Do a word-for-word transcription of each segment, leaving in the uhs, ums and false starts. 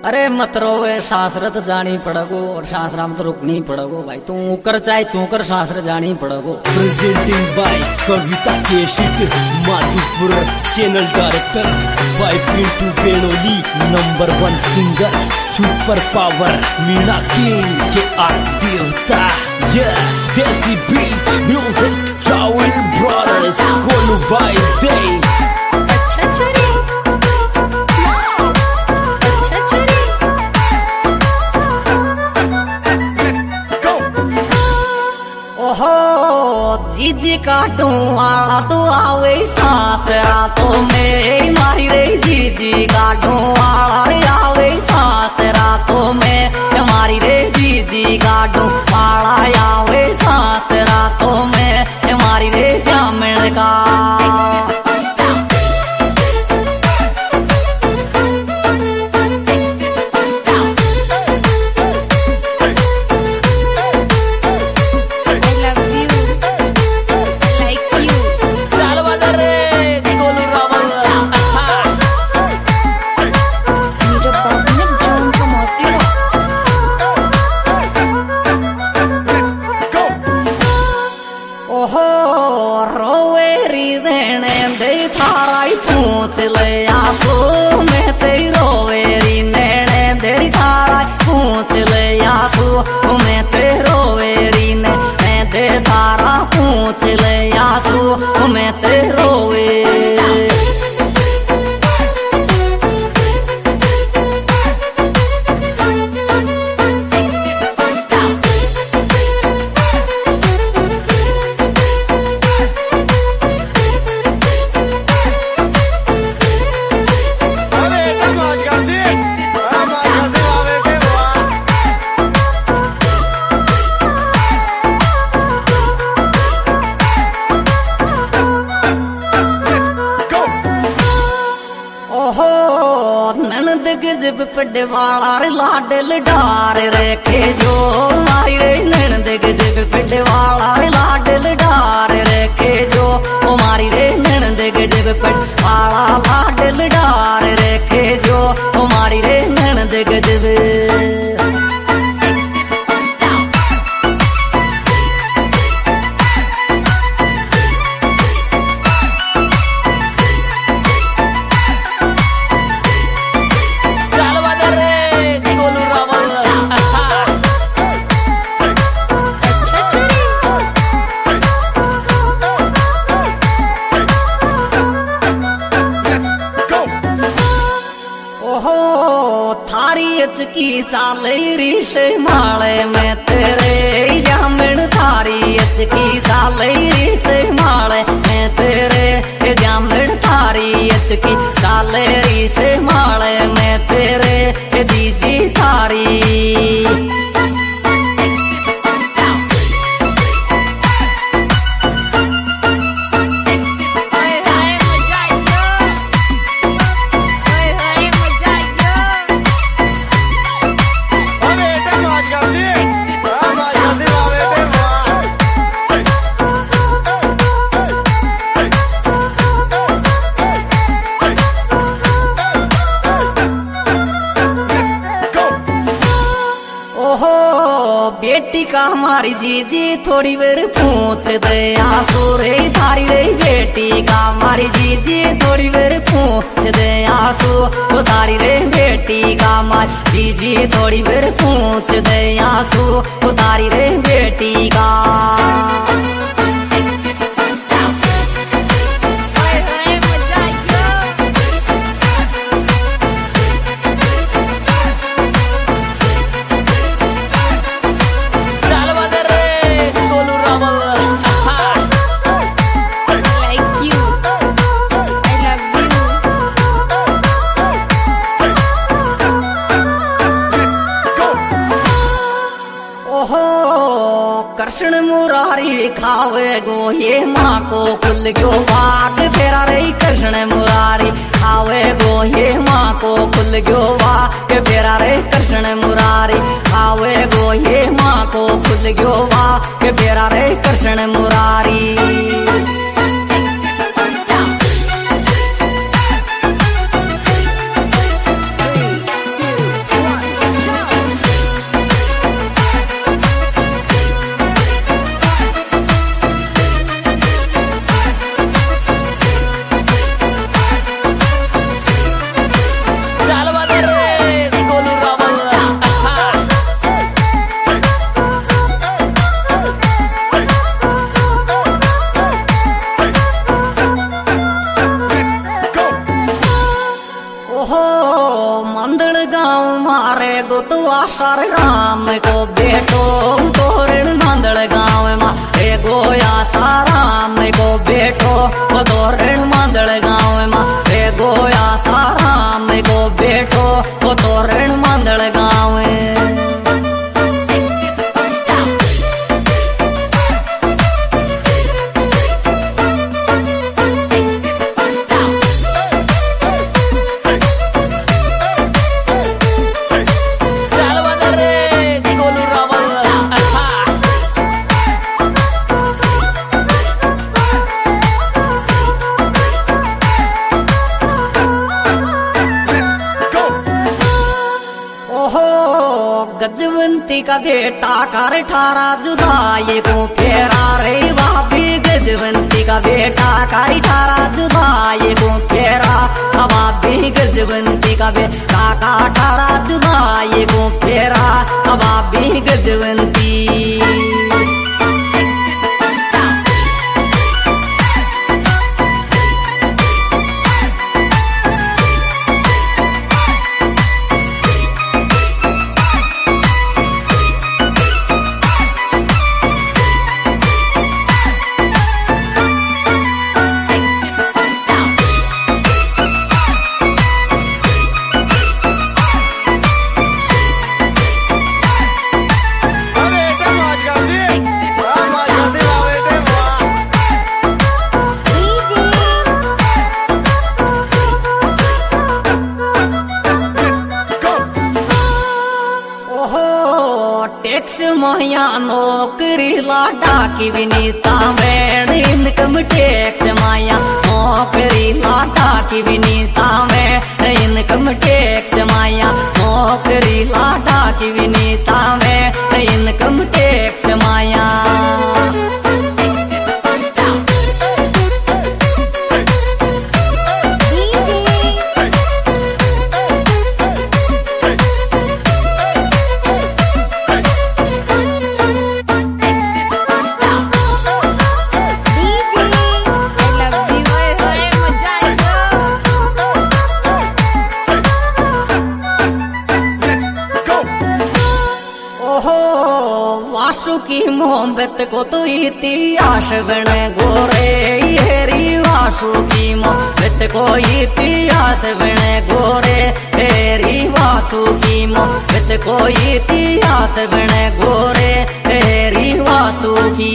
अरे मत रोवे शास्त्र जानी पड़गो और शास्त्र में तो रुकनी पड़गो भाई तू कर चाहे चूकर शास्त्र जानी पड़गो। प्रेजेंटिंग बाय कविता केशिट Madhupur channel director by Pintu Benoli number one singer super power Meena king के आर देवता ये देसी बीट म्यूजिक ट्रैवल ब्रदर्स कोलू बाय दे जीजी काटू वाला तो आवे सांस रातों में मारी रे जीजी काटू वाला आवे सांस रातों में हमारी रे जीजी काटू वाला आवे सांस रातों में हमारी रे जामन का पूछ ले आसो मैं तेरी रोवेरी नैने तेरी थारा पूछ ले आसो मैं तेरी रोवेरी ने मैं तेरी थारा पूछ ले आसो मैं तेरी रोवे गजब पड़े वाला लाडल डार रखे जो मारी रे ननद गजब पड़े वाला लाडल डार रखे जो ओ मारी रे ननद गजब पड़ वाला लाडल डार रखे जो ओ मारी रे ननद गजब की चाले ऋष माले में तेरे जामन थारी की चाले ऋष माले में तेरे जामन थारी की चाले ऋष माले में तेरे दीजी थारी बेटी का हमारी जीजी थोड़ी बेर पूछ दे आंसू रे थारी रे बेटी का हमारी जीजी थोड़ी बेर पूछ दे आंसू तो थारी रे बेटी का हमारी जीजी थोड़ी बेर पूछ दे आंसू तो थारी रे बेटी का कृष्ण मुरारी खावे गो ये माँ को खुल गयो वाक तेरा रे कृष्ण मुरारी खावे गो ये माँ को खुल गयो वाक तेरा रे कृष्ण मुरारी खावे गो ये माँ को खुल गयो वाक तेरा रे कृष्ण मुरारी गाँव मारे गोतुआ सर राम को बेटो तोरण मांदड़ गाँव मारे गोया साराम को बेटो तोरण मांदड़ गाँव मारे गोया साराम को बेटो तोरण मांदड़ गाँव। गजवंती का बेटा कर ठारा जुदाई को फेरा रे भाभी गजवंती का बेटा कर ठारा जुदाई को फेरा भाभी गजवंती का बेटा का ठारा जुदाई को फेरा भाभी गजवंती। टैक्स मोहिया नौकरी लाडा की विनीता में इनकम टैक्स माया नौकरी लाडा की विनीता में इनकम टैक्स माया नौकरी लाडा की विनीता में इनकम टैक्स माया। वासुकी मोहब्बत को तो इतिहास बने गोरे हेरी वासुकी मोहब्बत को इतिहास बने गोरे हेरी वासुकी मोहब्बत को इतिहास बने गोरे हेरी वासुकी।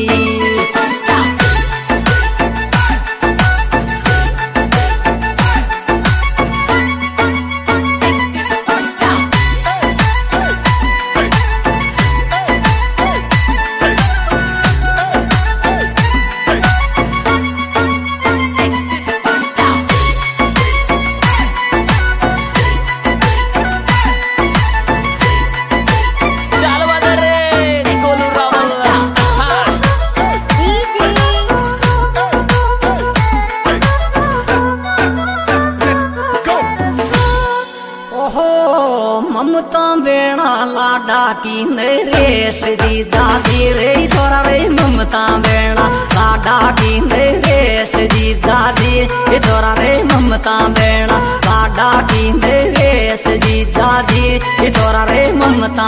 ममता बेड़ा लाडा की नरेश जी दादी रे थोड़ा रे ममता बेड़ा लाडा की नरेश जी दादी थोड़ा रे ममता बेड़ा लाडा की नरेश जी दादी थोड़ा रे ममता।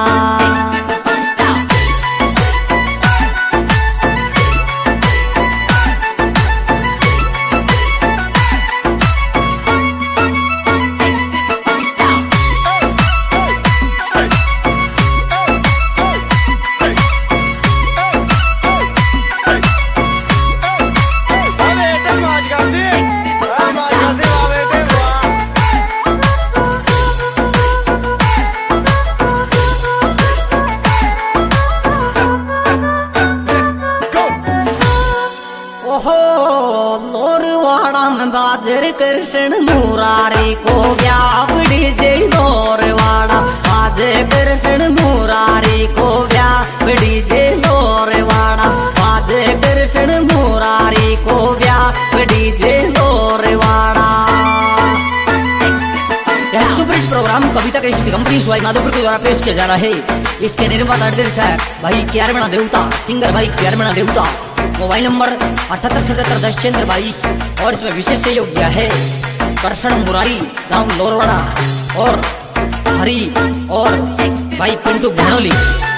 बाजर कृष्ण मुरारी को व्यावड़ी जय लोरवाड़ा आज कृष्ण मुरारी को व्यावड़ी जय लोरवाड़ा आज कृष्ण मुरारी को व्यावड़ी जय लोरवाड़ा। यह सुपरहिट प्रोग्राम कविता के कंपनी स्वाई माधोपुर के द्वारा पेश किया जा रहा है। इसके निर्माता निर्देशक भाई क्यारमणा देवता सिंगर भाई क्यारमणा देवता। मोबाइल नंबर अठहत्तर सतहत्तर दस चंद्र बाईस और इसमें विशेष सहयोग दिया है करसण मुरारी गांव लोरवाड़ा और हरी और भाई पिंटू बनोली।